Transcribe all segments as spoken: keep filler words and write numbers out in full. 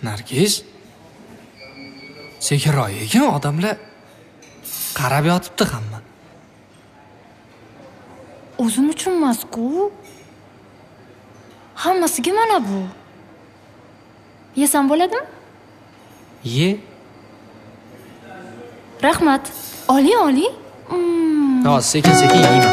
Nargiz. Sekinroq ekan, odamlar qarab yotibdi hamma. O'zim uchun emas-ku. Hammasiga mana bu. Yesam bo'ladimi? Ye. Rahmat. Oling, oling. Mm. Hozir sekin-sekin yeyman.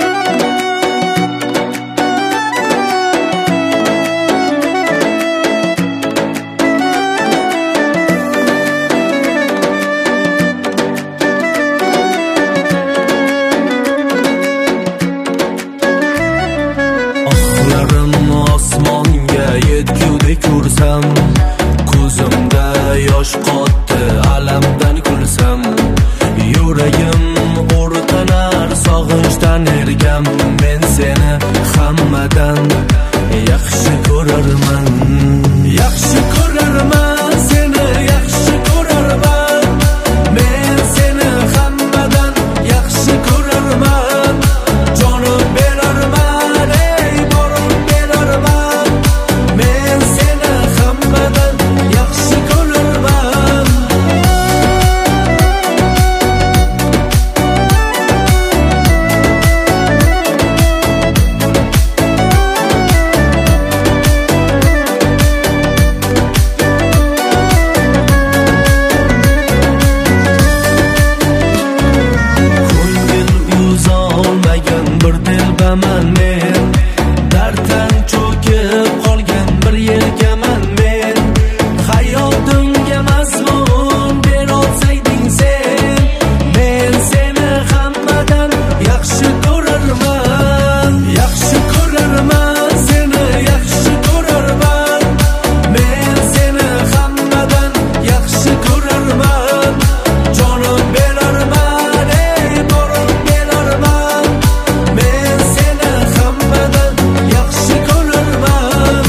Ko'rsam ko'zimda yosh qotdi, alamdan kulsam yuragim o'rtanar, sog'inchdan ergam. Men seni hammadan yaxshi ko'rarman, yaxshi ko'rarman, seni yaxshi ko'rarman. Men seni hammadan yaxshi ko'rarman, jonim berarman, ey borim berarman. Men seni hammadan yaxshi ko'rarman. Ko'ngil uzolmagan bir dilbaman men, darddan cho'kib qolgan bir yergaman men. Hayotimga mazmun berolsayding sen, men seni hammadan yaxshi ko'rarman, yaxshi ko'rarman, seni yaxshi ko'rarman. Men seni hammadan yaxshi ko'rarman, jonim berarman, ey borim berarman. Men seni hammadan yaxshi ko'rarman.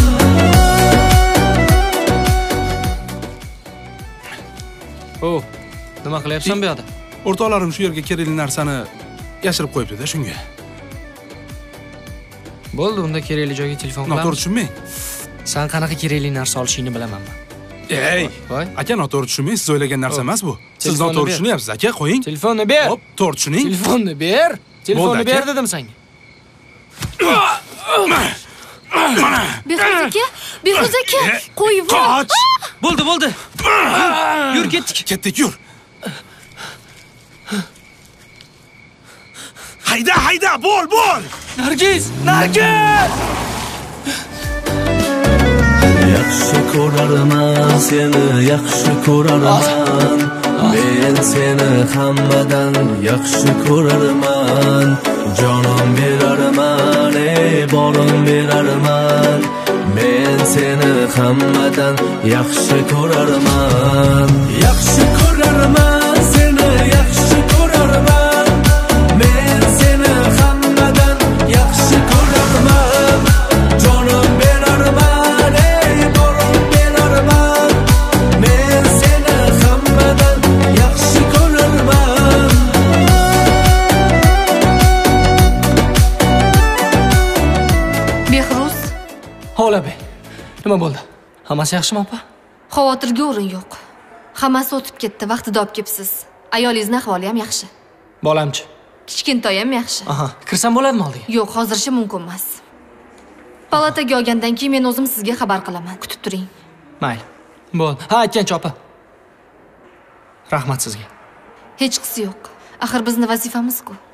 O, nima qilyapsan bu yoqda? O'rtoqlarim shu yerga kerakli narsani yashirib qo'yibdi-da, shunga. Bo'ldi, unda kerakli joyga telefon Noto'g'ri qilamiz. tushunmang. Sen qanaqa kerakli narsa olishingni bilaman men. Ey, Voy. aka, noto'g'ri tushunmang, siz o'ylagan narsa Hop. emas bu. Siz Telefonni noto'g'ri ber. tushunyapsiz, aka, qo'ying. Telefonni ber. Hop, to'g'ri tushuning. Telefonni ber. Telefonni Bo'ldi, ber aka. dedim senga. Behruz aka, Behruz aka, qo'yib yubor. Qoch! Bo'ldi, bo'ldi. Yur, ketdik. Ketdik, yur. Hayda, hayda, bo'l, bo'l. Nargiz, Nargiz! Yaxshi ko'rarman, seni yaxshi ko'rarman. Men seni hammadan yaxshi ko'rarman, jonim berarman, ey borim berarman. Men seni hammadan yaxshi ko'rarman, yaxshi ko'rarman, seni yaxshi ko'rarman. Men seni hammadan yaxshi ko'rarman, jonim berarman, ey borim berarman. Men seni hammadan yaxshi ko'rarman. Behruz, Hola be. Nima bo'ldi? Hammasi yaxshimi, opa? xavotirga o'rin yo'q. Hammasi o'tib ketdi, vaqtida olib kelibsiz. Ayolingizning ahvoli ham yaxshi. Bolamchi? Kichkintoy ham yaxshi. Aha, kirsam bo'ladimi oldiga? Yo'q, hozircha mumkin emas. Palataga olgandan keyin men o'zim sizga xabar qilaman. Kutib turing. Mayli. Bo'ldi. Ha, aytgancha opa. Rahmat sizga. Hech qisi yo'q. Axir bizning vazifamiz-ku.